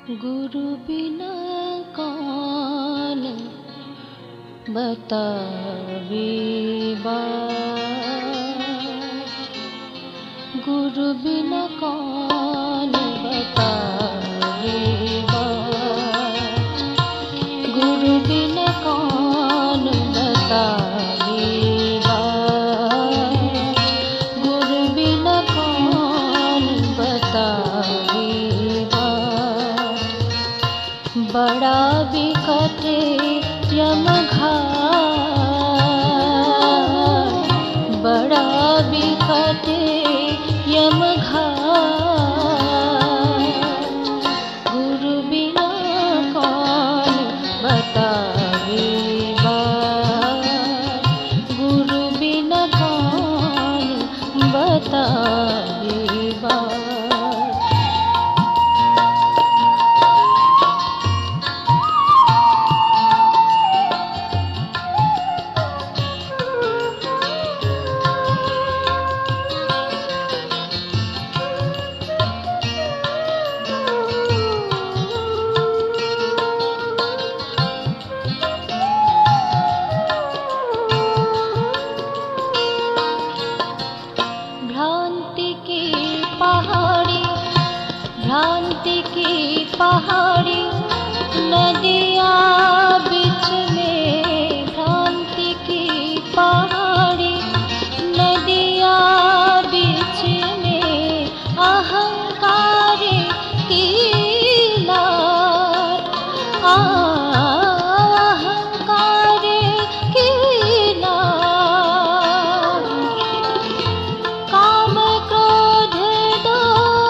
गुरु बिना कौन बतावे बात, गुरु बिना कौन बतावे बात, गुरु बिना कौन बतावे बात, गुरु बिना कौन बतावे बात। बड़ा बिकट यमघाट, बड़ा बिकट यमघाट, गुरु बिना कौन बतावे बात, गुरु बिना कौन बतावे बात। भ्रांति की पहाड़ी, भ्रांति की पहाड़ी नदियाँ बीच में, भ्रांति की पहाड़ी नदियाँ बीच में, अहंकार की नार, अहंकार की नार, काम क्रोध दो,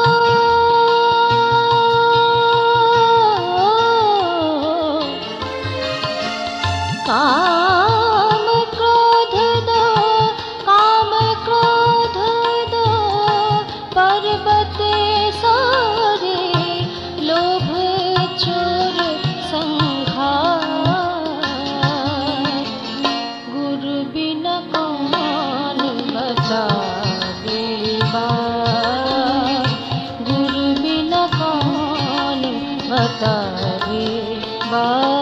काम क्रोध दो, काम क्रोध दो, पर्वत सारे लोभ चोर संघार, गुरु बिना कौन बतावे बात, गुरु बिना कौन बतावे बात।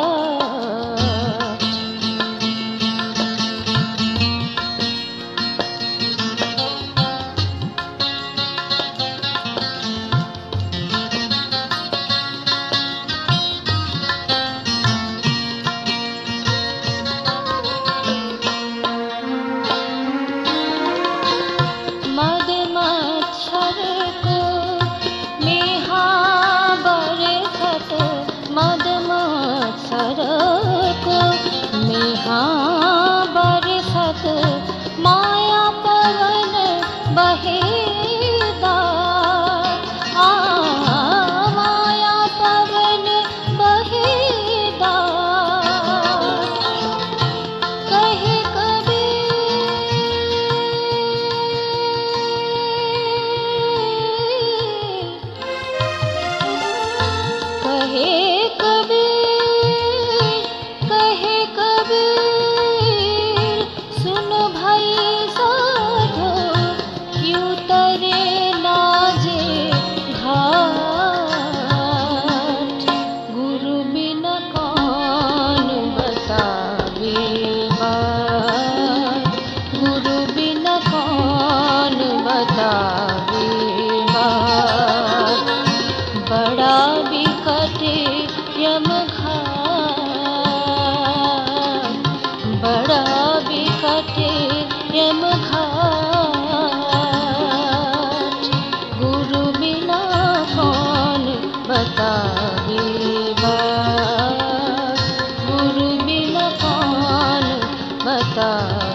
मद मच्छर को मेहा बरसत, मद मच्छर को मेहा बरसत, माया पवन बहेदार, माया पवन बहेदार, कहे कहे कबीर, कहे कबीर, सुनो भाई साधो, क्यों तरे लाजे घाट, गुरु बिना कौन बतावे बात, गुरु बिना कौन बतावे बात। बड़ा बिकट यमघाट, बड़ा बिकट यमघाट, गुरु बिना कौन बतावे बात, गुरु बिना कौन बतावे।